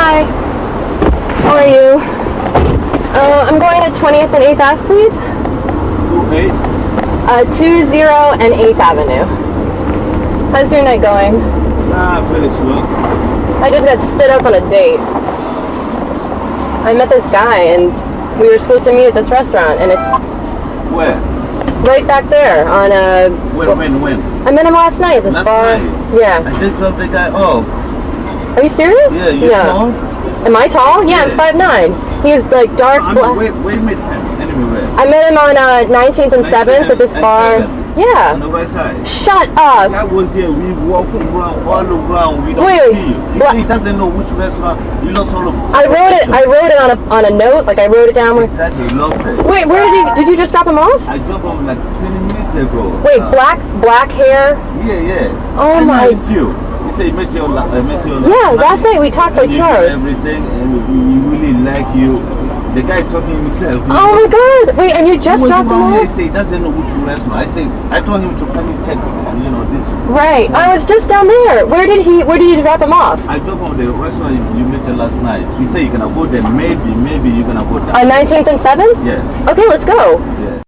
Hi. How are you? I'm going to 20th and 8th Ave, please. 20 and 8th Avenue. How's your night going? Pretty slow. I just got stood up on a date. I met this guy and we were supposed to meet at this restaurant and it... Where? Right back there on When? I met him last night at this bar. Night? Yeah. I just dropped the guy off. Are you serious? Yeah, you tall? Am I tall? Yeah, Yeah. I'm 5'9". He is like dark black. Where you met him? Anyway, I met him on 19th and 7th at this bar. Yeah. on the right side. Shut up. I was here, we walking around all around, we don't Wait, see you. He doesn't know which restaurant, he lost all of I wrote it on a note, like I wrote it down. Exactly, he lost it. Wait, where did you just drop him off? I dropped him like 20 minutes ago. Wait, black hair? Yeah. Oh I my. miss you. He said he met you Yeah, last night we talked for 2 hours. Everything, and he really like you. The guy talking himself. Oh my god! Wait, and you just dropped him He off? said he doesn't know which restaurant. I told him to come and check, this. Right. I was just down there. Where did you drop him off? I dropped him at the restaurant you met last night. He said you're gonna go there. Maybe you're gonna go down. On 19th and 7th? Yeah. Okay, let's go. Yeah.